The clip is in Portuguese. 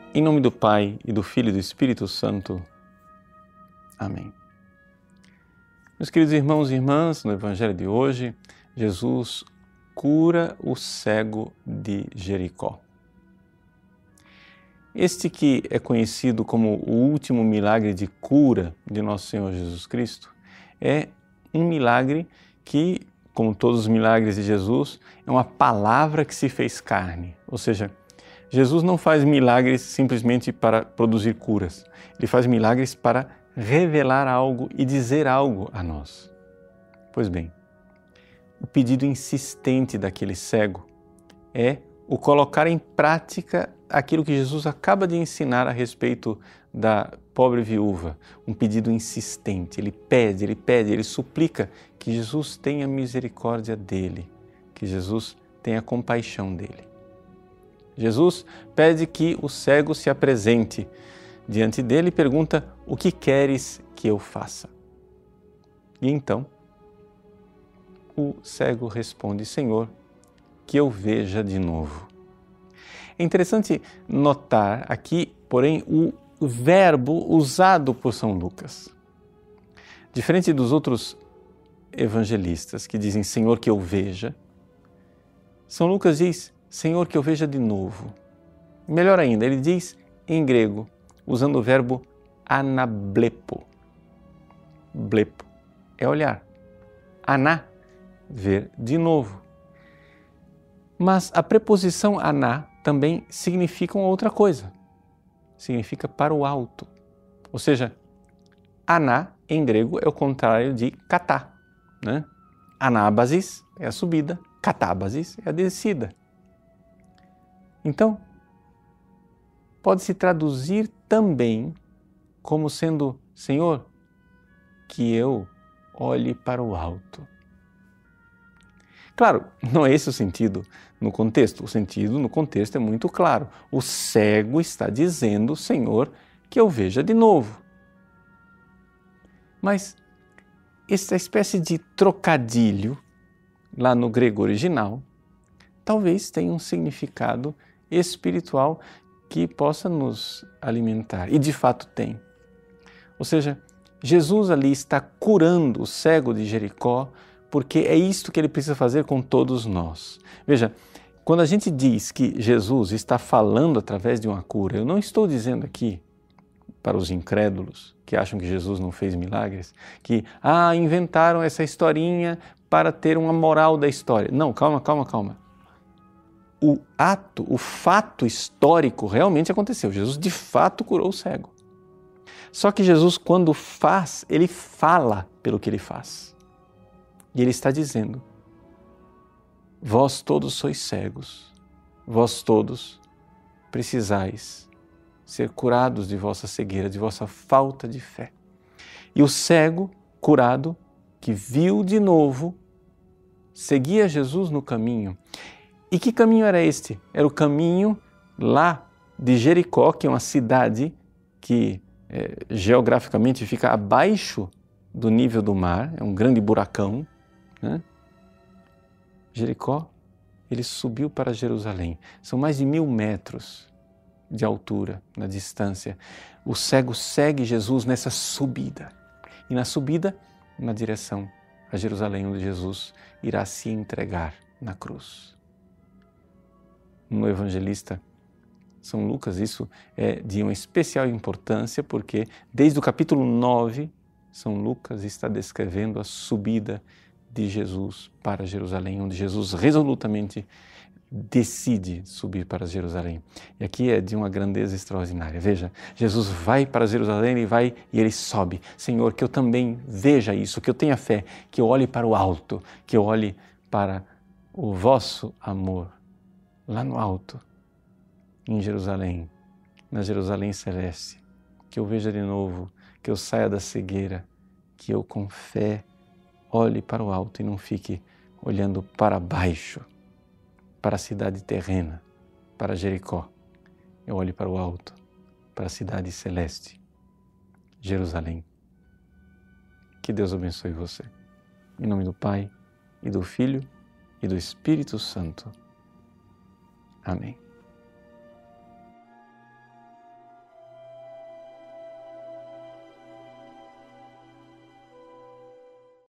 Em nome do Pai, e do Filho e do Espírito Santo. Amém. Meus queridos irmãos e irmãs, no Evangelho de hoje, Jesus cura o cego de Jericó. Este que é conhecido como o último milagre de cura de Nosso Senhor Jesus Cristo é um milagre que, como todos os milagres de Jesus, é uma palavra que se fez carne, ou seja, Jesus não faz milagres simplesmente para produzir curas. Ele faz milagres para revelar algo e dizer algo a nós. Pois bem, o pedido insistente daquele cego é o colocar em prática aquilo que Jesus acaba de ensinar a respeito da pobre viúva. Um pedido insistente. Ele pede, ele suplica que Jesus tenha misericórdia dele, que Jesus tenha compaixão dele. Jesus pede que o cego se apresente diante dele e pergunta: o que queres que eu faça? E então, o cego responde: Senhor, que eu veja de novo. É interessante notar aqui, porém, o verbo usado por São Lucas. Diferente dos outros evangelistas que dizem Senhor, que eu veja, São Lucas diz Senhor, que eu veja de novo. Melhor ainda, ele diz em grego, usando o verbo anablepo. Blepo é olhar. Aná, ver de novo. Mas a preposição aná também significa uma outra coisa. Significa para o alto. Ou seja, aná em grego é o contrário de katá, né? Anábasis é a subida, catábasis é a descida. Então, pode-se traduzir também como sendo, Senhor, que eu olhe para o alto. Claro, não é esse o sentido no contexto. O sentido no contexto é muito claro. O cego está dizendo, Senhor, que eu veja de novo. Mas essa espécie de trocadilho, lá no grego original, talvez tenha um significado espiritual que possa nos alimentar. E de fato tem. Ou seja, Jesus ali está curando o cego de Jericó, porque é isto que ele precisa fazer com todos nós. Veja, quando a gente diz que Jesus está falando através de uma cura, eu não estou dizendo aqui para os incrédulos que acham que Jesus não fez milagres, que inventaram essa historinha para ter uma moral da história. Não, calma. O fato histórico realmente aconteceu. Jesus de fato curou o cego. Só que Jesus, quando faz, ele fala pelo que ele faz. E ele está dizendo: vós todos sois cegos, vós todos precisais ser curados de vossa cegueira, de vossa falta de fé. E o cego curado, que viu de novo, seguia Jesus no caminho. E que caminho era este? Era o caminho lá de Jericó, que é uma cidade que geograficamente fica abaixo do nível do mar, é um grande buracão, né? Jericó, ele subiu para Jerusalém. São mais de 1000 metros de altura, na distância. O cego segue Jesus nessa subida. E na subida, na direção a Jerusalém, onde Jesus irá se entregar na cruz. No evangelista São Lucas, isso é de uma especial importância, porque desde o capítulo 9, São Lucas está descrevendo a subida de Jesus para Jerusalém, onde Jesus resolutamente decide subir para Jerusalém. E aqui é de uma grandeza extraordinária. Veja, Jesus vai para Jerusalém, ele sobe. Senhor, que eu também veja isso, que eu tenha fé, que eu olhe para o alto, que eu olhe para o vosso amor, lá no alto, em Jerusalém, na Jerusalém celeste, que eu veja de novo, que eu saia da cegueira, que eu com fé olhe para o alto e não fique olhando para baixo, para a cidade terrena, para Jericó. Eu olhe para o alto, para a cidade celeste, Jerusalém. Que Deus abençoe você. Em nome do Pai, e do Filho, e do Espírito Santo. Amém.